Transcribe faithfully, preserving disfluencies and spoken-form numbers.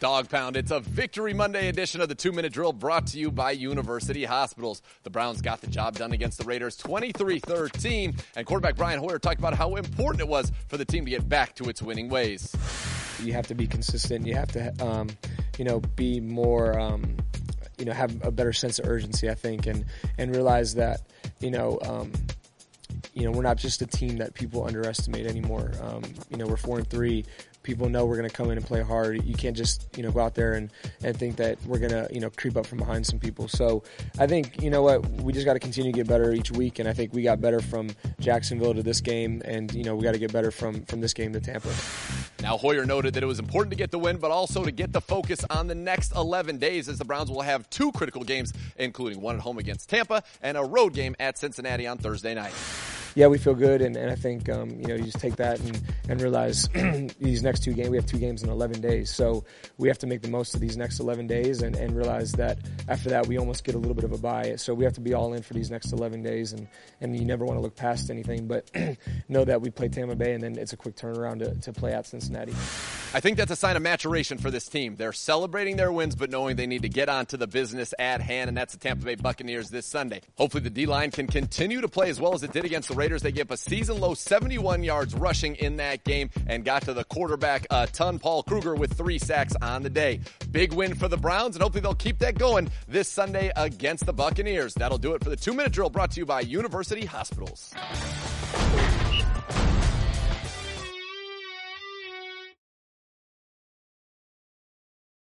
Dog Pound. It's a Victory Monday edition of the two-minute drill brought to you by University Hospitals. The Browns got the job done against the Raiders twenty-three thirteen, and quarterback Brian Hoyer talked about how important it was for the team to get back to its winning ways. You have to be consistent. You have to, um, you know, be more, um, you know, have a better sense of urgency, I think, and, and realize that, you know, um, you know, we're not just a team that people underestimate anymore. Um, you know, we're four and three. People know we're going to come in and play hard. You can't just, you know, go out there and, and think that we're going to, you know, creep up from behind some people. So I think, you know what, we just got to continue to get better each week. And I think we got better from Jacksonville to this game. And, you know, we got to get better from, from this game to Tampa. Now, Hoyer noted that it was important to get the win, but also to get the focus on the next eleven days, as the Browns will have two critical games, including one at home against Tampa and a road game at Cincinnati on Thursday night. Yeah, we feel good, and, and I think, um, you know, you just take that and, and realize these next two games, we have two games in eleven days. So we have to make the most of these next eleven days and, and realize that after that we almost get a little bit of a bye. So we have to be all in for these next eleven days, and, and you never want to look past anything, but know that we play Tampa Bay and then it's a quick turnaround to, to play at Cincinnati. I think that's a sign of maturation for this team. They're celebrating their wins, but knowing they need to get on to the business at hand, and that's the Tampa Bay Buccaneers this Sunday. Hopefully the D-line can continue to play as well as it did against the Raiders. They gave up a season-low seventy-one yards rushing in that game and got to the quarterback a ton, Paul Kruger, with three sacks on the day. Big win for the Browns, and hopefully they'll keep that going this Sunday against the Buccaneers. That'll do it for the two-minute drill brought to you by University Hospitals.